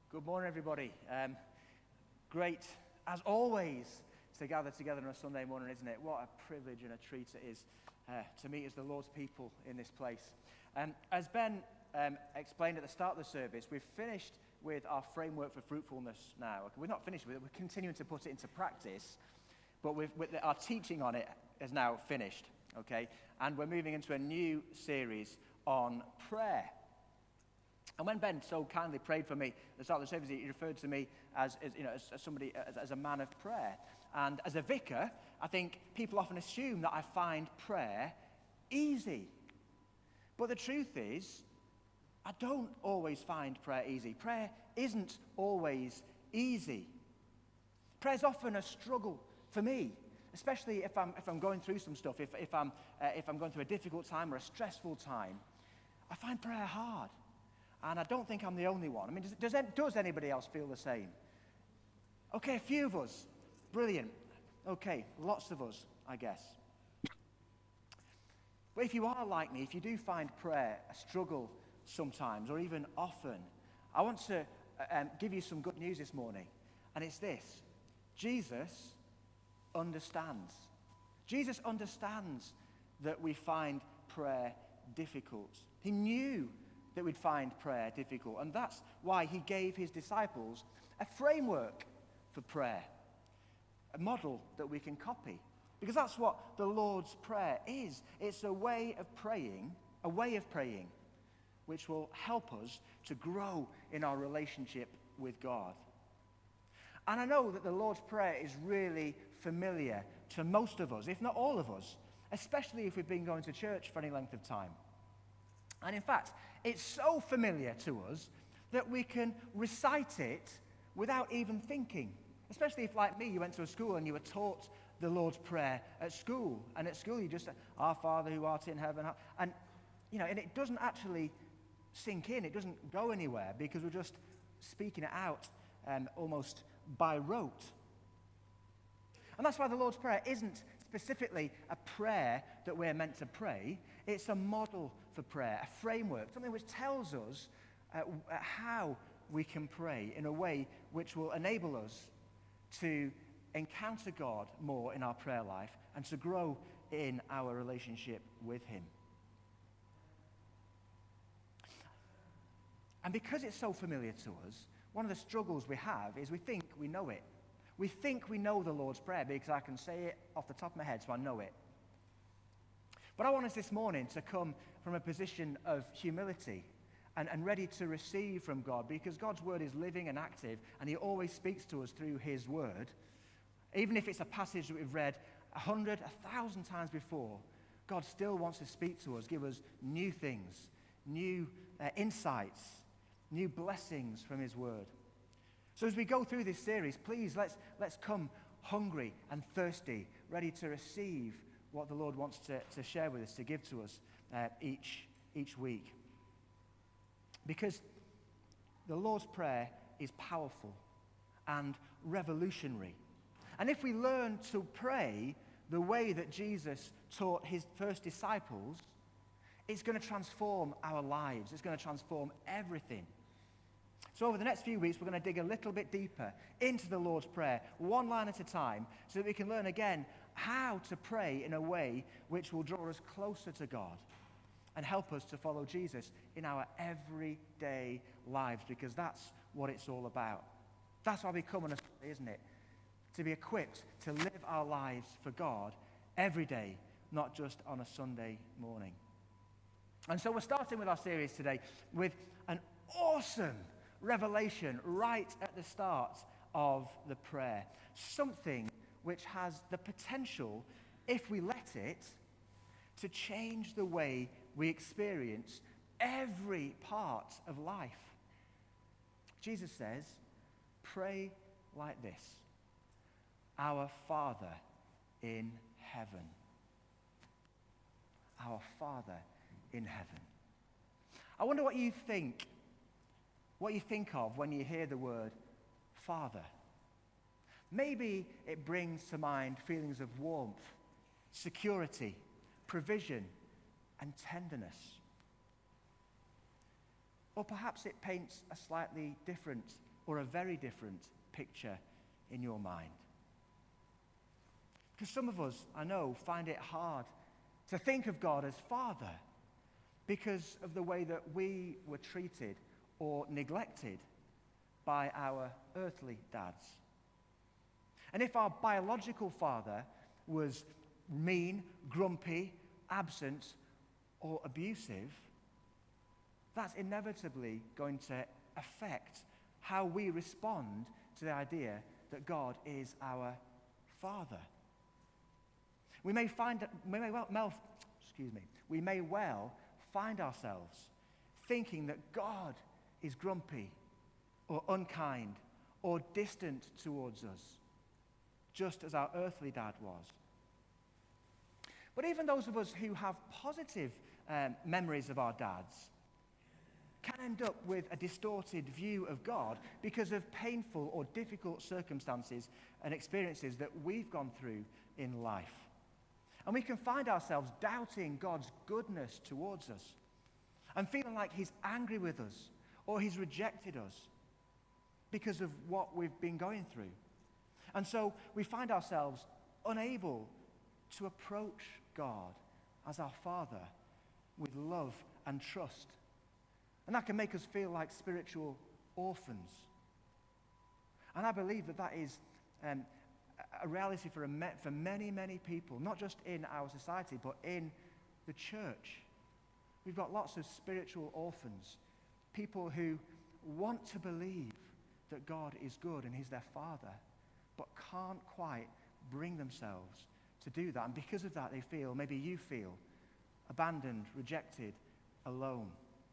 Good morning, everybody. Great, as always, to gather together on a Sunday morning, isn't it? What a privilege and a treat it is to meet as the Lord's people in this place. As Ben explained at the start of the service, we've finished with our framework for fruitfulness now. We're not finished with it, we're continuing to put it into practice, but our teaching on it is now finished, okay? And we're moving into a new series on prayer. And when Ben so kindly prayed for me at the start of the service, he referred to me as somebody, as a man of prayer. And as a vicar, I think people often assume that I find prayer easy. But the truth is, I don't always find prayer easy. Prayer isn't always easy. Prayer is often a struggle for me, especially if I'm going through some stuff, if I'm going through a difficult time or a stressful time. I find prayer hard. And I don't think I'm the only one. I mean, does anybody else feel the same? Okay, a few of us. Brilliant. Okay, lots of us, I guess. But if you are like me, if you do find prayer a struggle sometimes, or even often, I want to give you some good news this morning. And it's this. Jesus understands. Jesus understands that we find prayer difficult. He knew that we'd find prayer difficult. And that's why he gave his disciples a framework for prayer, a model that we can copy. Because that's what the Lord's Prayer is. It's a way of praying, which will help us to grow in our relationship with God. And I know that the Lord's Prayer is really familiar to most of us, if not all of us, especially if we've been going to church for any length of time. And in fact, it's so familiar to us that we can recite it without even thinking. Especially if, like me, you went to a school and you were taught the Lord's Prayer at school. And at school you just say, Our Father who art in heaven. And it doesn't actually sink in. It doesn't go anywhere because we're just speaking it out almost by rote. And that's why the Lord's Prayer isn't specifically a prayer that we're meant to pray. It's a model for prayer, a framework, something which tells us how we can pray in a way which will enable us to encounter God more in our prayer life and to grow in our relationship with Him. And because it's so familiar to us, one of the struggles we have is we think we know it. We think we know the Lord's Prayer because I can say it off the top of my head, so I know it. But I want us this morning to come from a position of humility and ready to receive from God, because God's Word is living and active, and He always speaks to us through His Word. Even if it's a passage that we've read 100, 1,000 times before, God still wants to speak to us, give us new things, new insights, new blessings from His Word. So as we go through this series, please let's come hungry and thirsty, ready to receive what the Lord wants to share with us, to give to us each week. Because the Lord's Prayer is powerful and revolutionary. And if we learn to pray the way that Jesus taught His first disciples, it's going to transform our lives. It's going to transform everything. So over the next few weeks, we're going to dig a little bit deeper into the Lord's Prayer, one line at a time, so that we can learn again how to pray in a way which will draw us closer to God and help us to follow Jesus in our everyday lives, because that's what it's all about. That's why we come on a Sunday, isn't it? To be equipped to live our lives for God every day, not just on a Sunday morning. And so we're starting with our series today with an awesome revelation right at the start of the prayer. Something which has the potential, if we let it, to change the way we experience every part of life. Jesus says, pray like this: Our Father in heaven. Our Father in heaven. I wonder what you think of when you hear the word Father. Maybe it brings to mind feelings of warmth, security, provision, and tenderness. Or perhaps it paints a slightly different or a very different picture in your mind? Because some of us, I know, find it hard to think of God as Father because of the way that we were treated or neglected by our earthly dads. And if our biological father was mean, grumpy, absent, or abusive, that's inevitably going to affect how we respond to the idea that God is our Father. We may well find ourselves thinking that God is grumpy or unkind or distant towards us, just as our earthly dad was. But even those of us who have positive memories of our dads can end up with a distorted view of God because of painful or difficult circumstances and experiences that we've gone through in life. And we can find ourselves doubting God's goodness towards us and feeling like he's angry with us or he's rejected us because of what we've been going through. And so we find ourselves unable to approach God as our Father with love and trust. And that can make us feel like spiritual orphans. And I believe that that is a reality for many, many people, not just in our society, but in the church. We've got lots of spiritual orphans, people who want to believe that God is good and he's their Father, but can't quite bring themselves to do that. And because of that, they feel, maybe you feel, abandoned, rejected, alone.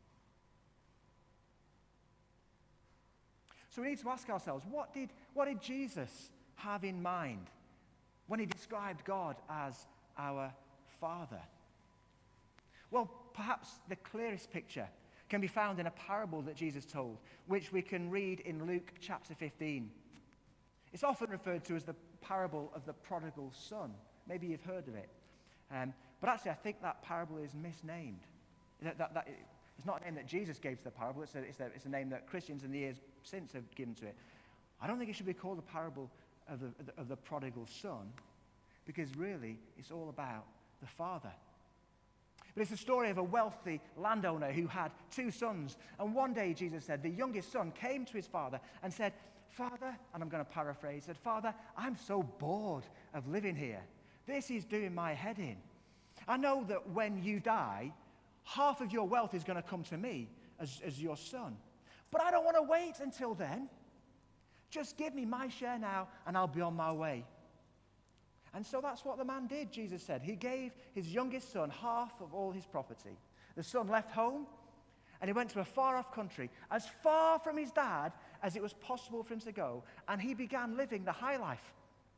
So we need to ask ourselves, what did Jesus have in mind when he described God as our Father? Well, perhaps the clearest picture can be found in a parable that Jesus told, which we can read in Luke chapter 15. It's often referred to as the parable of the prodigal son. Maybe you've heard of it. But actually, I think that parable is misnamed. It's not a name that Jesus gave to the parable. It's a name that Christians in the years since have given to it. I don't think it should be called the parable of the prodigal son, because really it's all about the father. But it's the story of a wealthy landowner who had two sons. And one day, Jesus said, the youngest son came to his father and said, "Father," and I'm going to paraphrase, said, "Father, I'm so bored of living here. This is doing my head in. I know that when you die, half of your wealth is going to come to me as your son. But I don't want to wait until then. Just give me my share now and I'll be on my way." And so that's what the man did, Jesus said. He gave his youngest son half of all his property. The son left home and he went to a far-off country, as far from his dad as it was possible for him to go, and he began living the high life.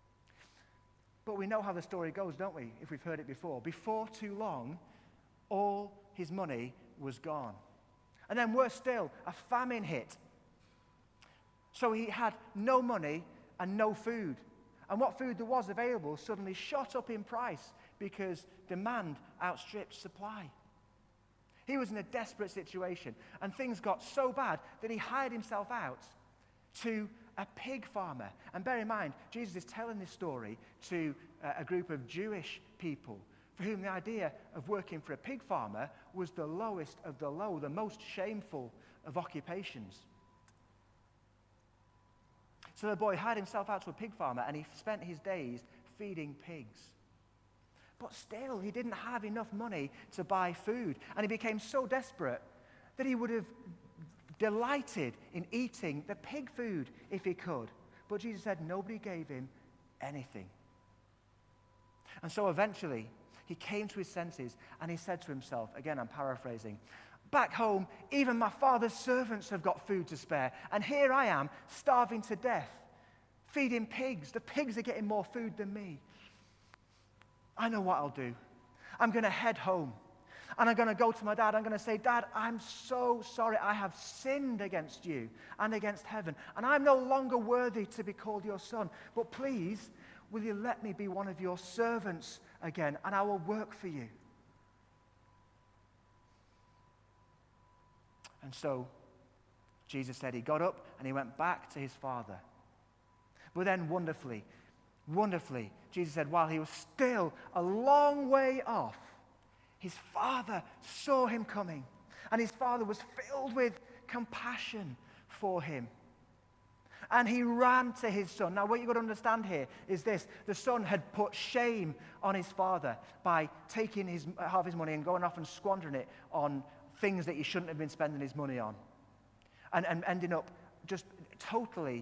But we know how the story goes, don't we, if we've heard it before. Before too long, all his money was gone. And then worse still, a famine hit. So he had no money and no food. And what food there was available suddenly shot up in price because demand outstripped supply. He was in a desperate situation, and things got so bad that he hired himself out to a pig farmer. And bear in mind, Jesus is telling this story to a group of Jewish people for whom the idea of working for a pig farmer was the lowest of the low, the most shameful of occupations. So the boy hired himself out to a pig farmer, and he spent his days feeding pigs. But still, he didn't have enough money to buy food, and he became so desperate that he would have delighted in eating the pig food if he could. But Jesus said nobody gave him anything. And so eventually, he came to his senses, and he said to himself, again, I'm paraphrasing, "Back home, even my father's servants have got food to spare, and here I am, starving to death, feeding pigs. The pigs are getting more food than me. I know what I'll do. I'm going to head home, and I'm going to go to my dad. I'm going to say, 'Dad, I'm so sorry. I have sinned against you and against heaven, and I'm no longer worthy to be called your son. But please, will you let me be one of your servants again, and I will work for you?'" And so Jesus said he got up and he went back to his Father. But then wonderfully, Jesus said while he was still a long way off, his Father saw him coming, and his Father was filled with compassion for him. And he ran to his son. Now, what you've got to understand here is this. The son had put shame on his father by taking half his money and going off and squandering it on things that he shouldn't have been spending his money on. And ending up just totally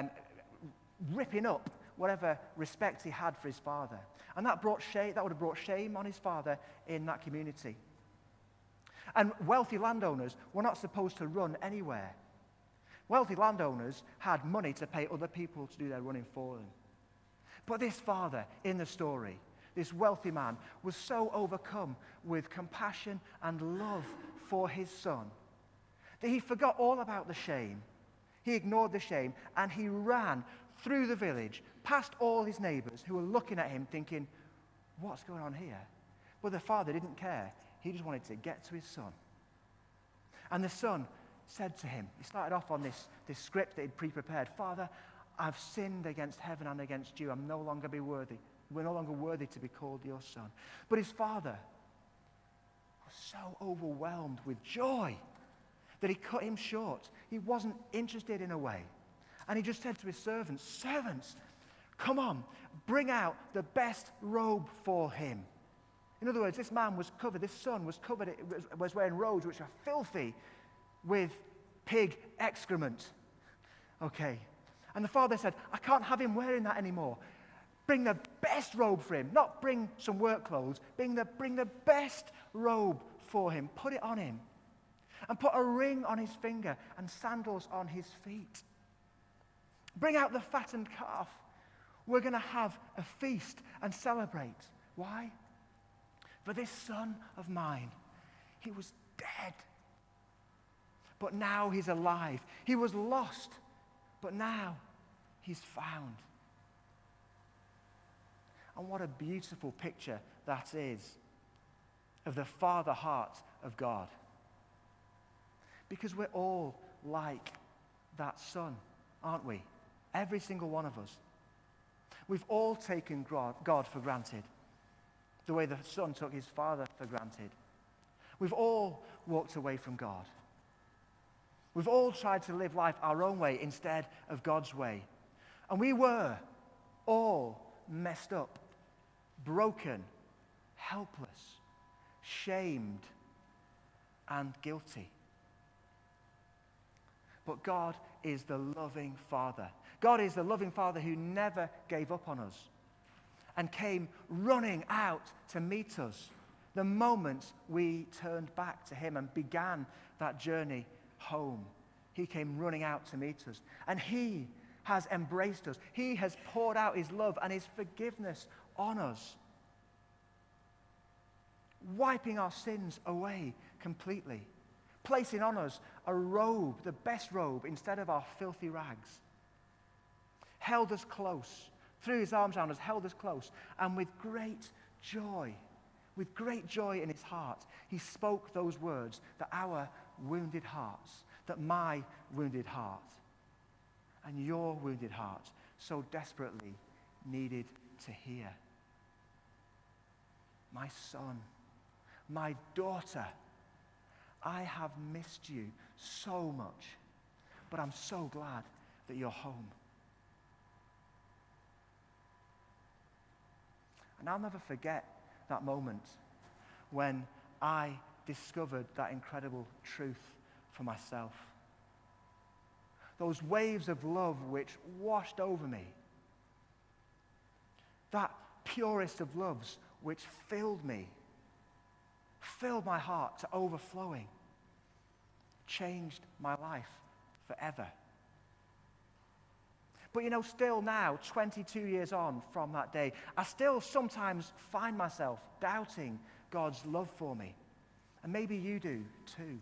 ripping up whatever respect he had for his father. And that would have brought shame on his father in that community. And wealthy landowners were not supposed to run anywhere. Wealthy landowners had money to pay other people to do their running for them. But this father in the story, this wealthy man, was so overcome with compassion and love for his son that he forgot all about the shame. He ignored the shame, and he ran through the village, past all his neighbors who were looking at him thinking, what's going on here? But the father didn't care. He just wanted to get to his son. And the son said to him, he started off on this script that he'd pre-prepared. Father, I've sinned against heaven and against you. I'm no longer worthy. We're no longer worthy to be called your son. But his father was so overwhelmed with joy that he cut him short. He wasn't interested in a way. And he just said to his servants, come on, bring out the best robe for him. In other words, this man was covered, this son was covered, was wearing robes which are filthy with pig excrement. Okay. And the father said, I can't have him wearing that anymore. Bring the best robe for him. Not bring some work clothes. Bring the best robe for him. Put it on him. And put a ring on his finger and sandals on his feet. Bring out the fattened calf. We're going to have a feast and celebrate. Why? For this son of mine, he was dead, but now he's alive. He was lost, but now he's found. And what a beautiful picture that is of the Father heart of God. Because we're all like that son, aren't we? Every single one of us. We've all taken God for granted, the way the son took his father for granted. We've all walked away from God. We've all tried to live life our own way instead of God's way. And we were all messed up, broken, helpless, shamed, and guilty. But God is the loving Father. God is the loving Father who never gave up on us and came running out to meet us the moment we turned back to him and began that journey home. He came running out to meet us. And he has embraced us. He has poured out his love and his forgiveness on us, wiping our sins away completely, placing on us a robe, the best robe, instead of our filthy rags. Held us close, threw his arms around us, held us close, and with great joy in his heart, he spoke those words that our wounded hearts, that my wounded heart and your wounded heart so desperately needed to hear. My son, my daughter, I have missed you so much, but I'm so glad that you're home. And I'll never forget that moment when I discovered that incredible truth for myself. Those waves of love which washed over me. That purest of loves which filled me, filled my heart to overflowing, changed my life forever. But you know, still now, 22 years on from that day, I still sometimes find myself doubting God's love for me. And maybe you do too.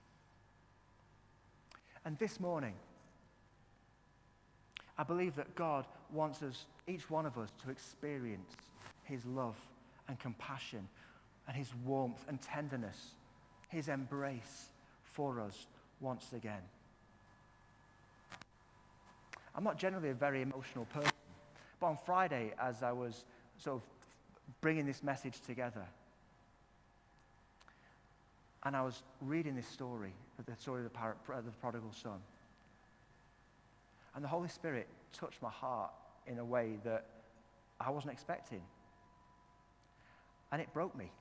And this morning, I believe that God wants us, each one of us, to experience his love and compassion and his warmth and tenderness, his embrace for us once again. I'm not generally a very emotional person. But on Friday, as I was sort of bringing this message together, and I was reading this story, the story of the prodigal son, and the Holy Spirit touched my heart in a way that I wasn't expecting. And it broke me.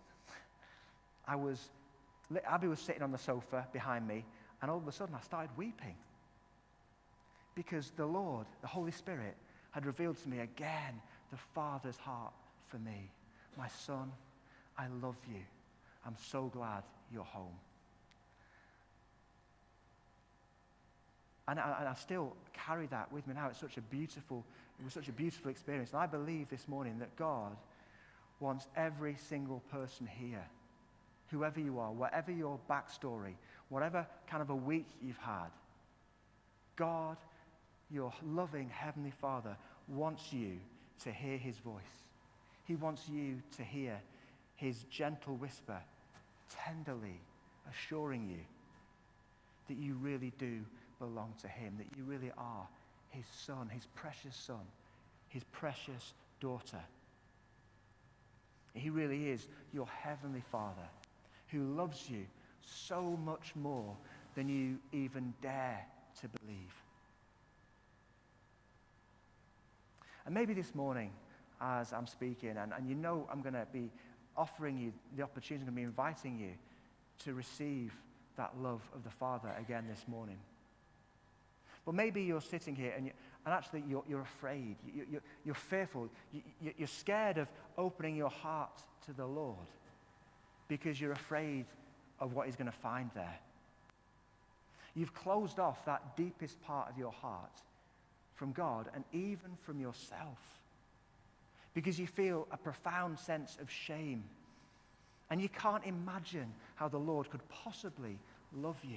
Abby was sitting on the sofa behind me, and all of a sudden I started weeping. Because the Lord, the Holy Spirit, had revealed to me again the Father's heart for me. My son, I love you. I'm so glad you're home. And I still carry that with me now. It was such a beautiful experience. And I believe this morning that God wants every single person here, whoever you are, whatever your backstory, whatever kind of a week you've had, God, your loving Heavenly Father, wants you to hear his voice. He wants you to hear his gentle whisper, tenderly assuring you that you really do belong to him, that you really are his son, his precious daughter. He really is your Heavenly Father who loves you so much more than you even dare to believe. And maybe this morning, as I'm speaking, and you know I'm going to be offering you the opportunity, I'm going to be inviting you to receive that love of the Father again this morning. But maybe you're sitting here and actually you're afraid, you're fearful, you're scared of opening your heart to the Lord because you're afraid of what he's going to find there. You've closed off that deepest part of your heart from God and even from yourself because you feel a profound sense of shame and you can't imagine how the Lord could possibly love you.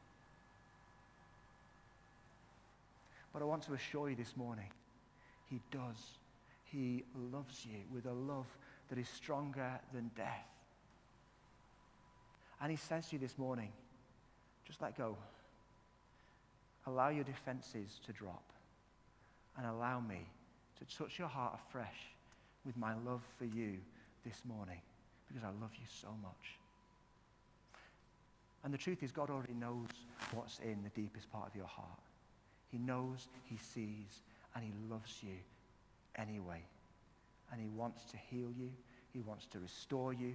But I want to assure you this morning, he does. He loves you with a love that is stronger than death. And he says to you this morning, just let go. Allow your defenses to drop. And allow me to touch your heart afresh with my love for you this morning, because I love you so much. And the truth is, God already knows what's in the deepest part of your heart. He knows, he sees, and he loves you anyway. And he wants to heal you. He wants to restore you.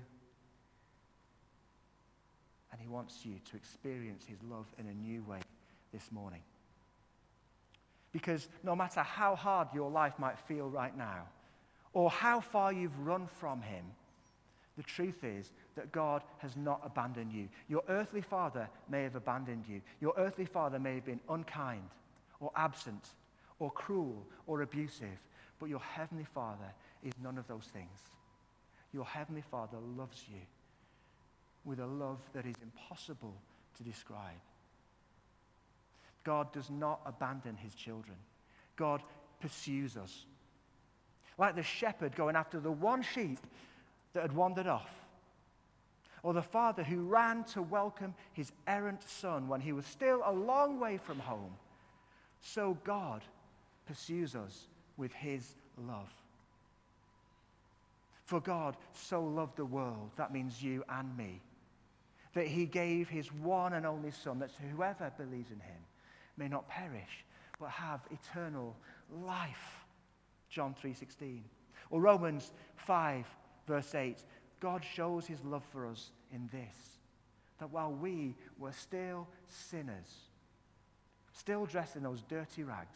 And he wants you to experience his love in a new way this morning. Because no matter how hard your life might feel right now, or how far you've run from him, the truth is that God has not abandoned you. Your earthly father may have abandoned you. Your earthly father may have been unkind, or absent, or cruel, or abusive. But your heavenly Father is none of those things. Your heavenly Father loves you with a love that is impossible to describe. God does not abandon his children. God pursues us. Like the shepherd going after the one sheep that had wandered off. Or the father who ran to welcome his errant son when he was still a long way from home. So God pursues us with his love. For God so loved the world, that means you and me, that he gave his one and only Son, that whoever believes in him may not perish, but have eternal life. John 3:16. Or Romans 5, verse 8. God shows his love for us in this, that while we were still sinners, still dressed in those dirty rags,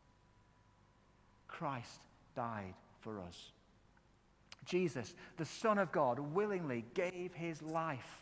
Christ died for us. Jesus, the Son of God, willingly gave his life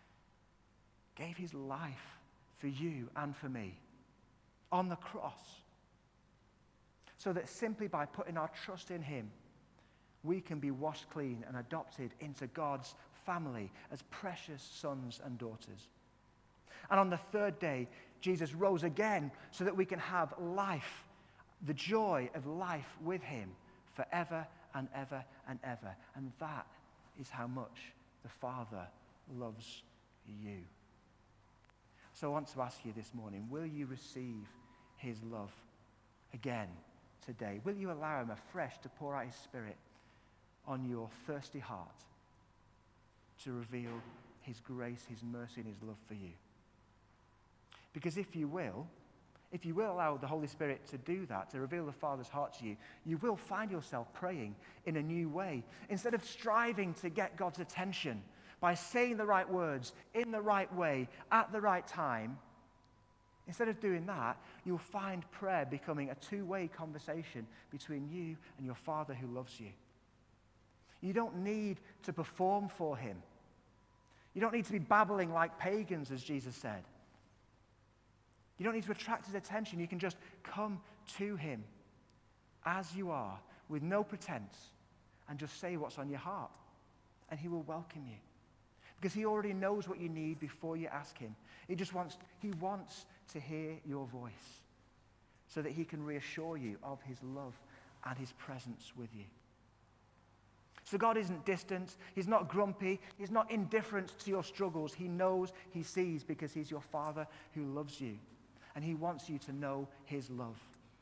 for you and for me on the cross, so that simply by putting our trust in him, we can be washed clean and adopted into God's family as precious sons and daughters. And on the third day, Jesus rose again so that we can have life, the joy of life with him forever and ever and ever. And that is how much the Father loves you. So I want to ask you this morning, will you receive his love again today? Will you allow him afresh to pour out his Spirit on your thirsty heart to reveal his grace, his mercy, and his love for you? Because if you will allow the Holy Spirit to do that, to reveal the Father's heart to you, you will find yourself praying in a new way. Instead of striving to get God's attention by saying the right words, in the right way, at the right time, instead of doing that, you'll find prayer becoming a two-way conversation between you and your Father who loves you. You don't need to perform for him. You don't need to be babbling like pagans, as Jesus said. You don't need to attract his attention. You can just come to him as you are, with no pretense, and just say what's on your heart, and he will welcome you. Because he already knows what you need before you ask him. He wants to hear your voice so that he can reassure you of his love and his presence with you. So God isn't distant. He's not grumpy. He's not indifferent to your struggles. He knows, he sees, because he's your Father who loves you. And he wants you to know his love.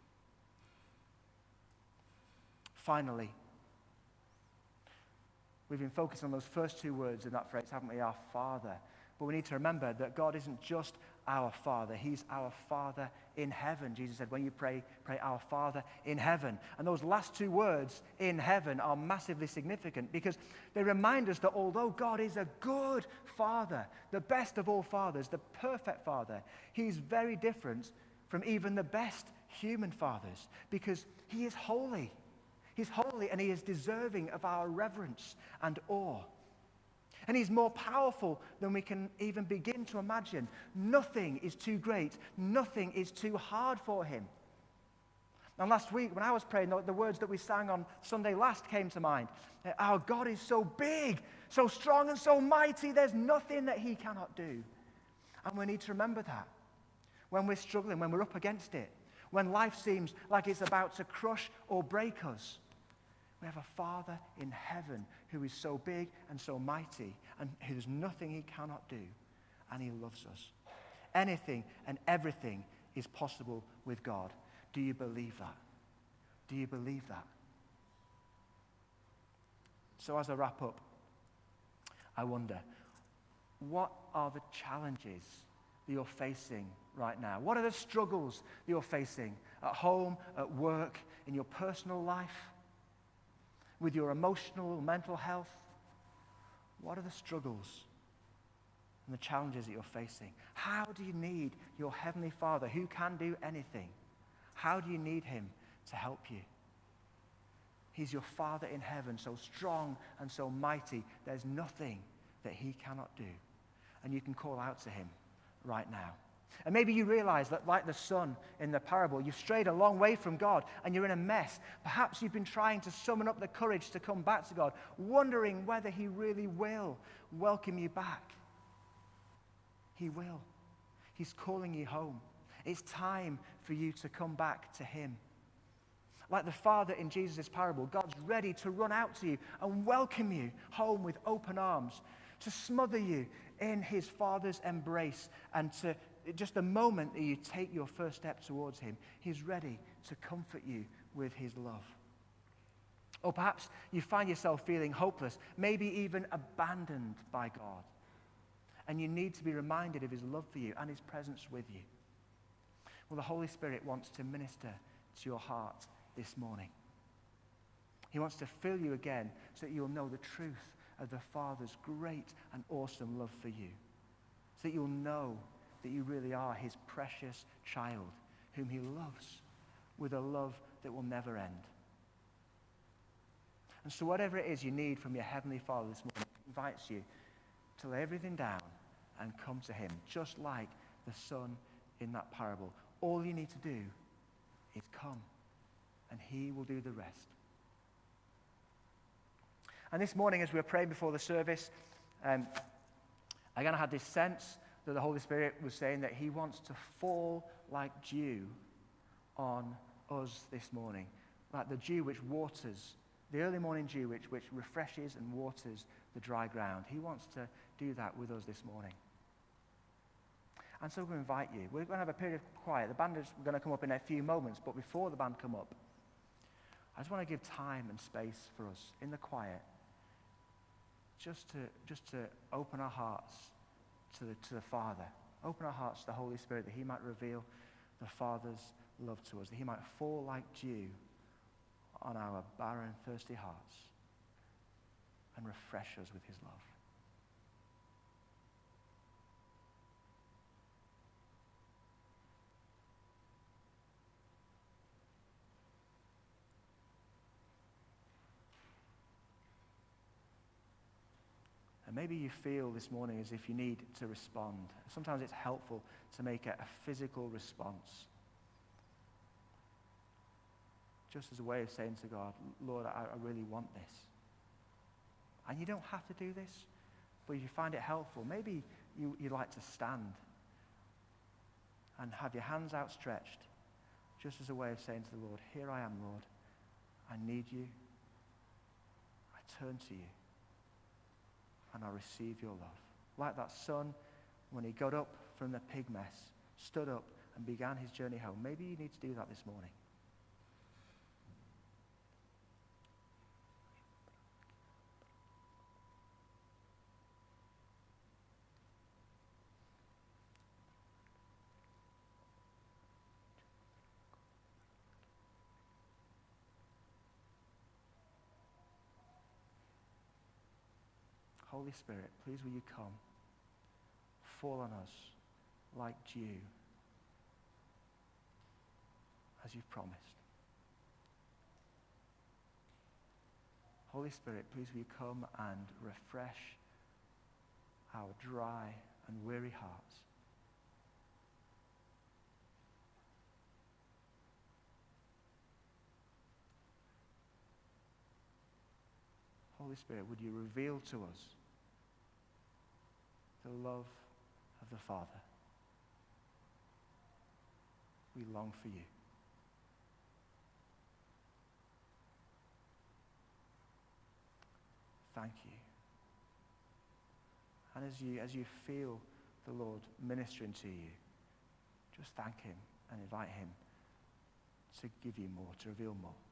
Finally, we've been focused on those first two words in that phrase, haven't we? Our Father. But we need to remember that God isn't just our Father. He's our Father in heaven. Jesus said, when you pray, pray our Father in heaven. And those last two words, in heaven, are massively significant because they remind us that although God is a good Father, the best of all fathers, the perfect Father, he's very different from even the best human fathers because he is holy. He's holy and he is deserving of our reverence and awe. And he's more powerful than we can even begin to imagine. Nothing is too great. Nothing is too hard for him. And last week when I was praying, the words that we sang on Sunday last came to mind. Our God is so big, so strong and so mighty, there's nothing that he cannot do. And we need to remember that. When we're struggling, when we're up against it, when life seems like it's about to crush or break us, we have a Father in heaven who is so big and so mighty and there's nothing he cannot do, and he loves us. Anything and everything is possible with God. Do you believe that? Do you believe that? So as I wrap up, I wonder, what are the challenges that you're facing right now? What are the struggles that you're facing at home, at work, in your personal life? With your emotional, mental health? What are the struggles and the challenges that you're facing? How do you need your Heavenly Father, who can do anything? How do you need him to help you? He's your Father in heaven, so strong and so mighty. There's nothing that he cannot do. And you can call out to him right now. And maybe you realize that, like the son in the parable, you've strayed a long way from God and you're in a mess. Perhaps you've been trying to summon up the courage to come back to God, wondering whether he really will welcome you back. He will. He's calling you home. It's time for you to come back to him. Like the father in Jesus' parable, God's ready to run out to you and welcome you home with open arms, to smother you in his Father's embrace, and to just the moment that you take your first step towards him, he's ready to comfort you with his love. Or perhaps you find yourself feeling hopeless, maybe even abandoned by God, and you need to be reminded of his love for you and his presence with you. Well, the Holy Spirit wants to minister to your heart this morning. He wants to fill you again so that you'll know the truth of the Father's great and awesome love for you, so that you'll know that you really are his precious child, whom he loves with a love that will never end. And so whatever it is you need from your Heavenly Father this morning, he invites you to lay everything down and come to him, just like the son in that parable. All you need to do is come, and he will do the rest. And this morning, as we were praying before the service, again, I had this sense that the Holy Spirit was saying that he wants to fall like dew on us this morning, like the dew which waters, the early morning dew which refreshes and waters the dry ground. He wants to do that with us this morning. And so we invite you. We're going to have a period of quiet. The band is going to come up in a few moments, but before the band come up, I just want to give time and space for us in the quiet just to open our hearts to the Father. Open our hearts to the Holy Spirit that he might reveal the Father's love to us, that he might fall like dew on our barren, thirsty hearts and refresh us with his love. And maybe you feel this morning as if you need to respond. Sometimes it's helpful to make a physical response. Just as a way of saying to God, Lord, I really want this. And you don't have to do this, but if you find it helpful, maybe you'd like to stand and have your hands outstretched, just as a way of saying to the Lord, here I am, Lord. I need you. I turn to you. And I receive your love. Like that son, when he got up from the pig mess, stood up and began his journey home. Maybe you need to do that this morning. Holy Spirit, please will you come, fall on us like dew, as you've promised. Holy Spirit, please will you come and refresh our dry and weary hearts. Holy Spirit, would you reveal to us the love of the Father? We long for you. Thank you. And as you feel the Lord ministering to you, just thank him and invite him to give you more, to reveal more.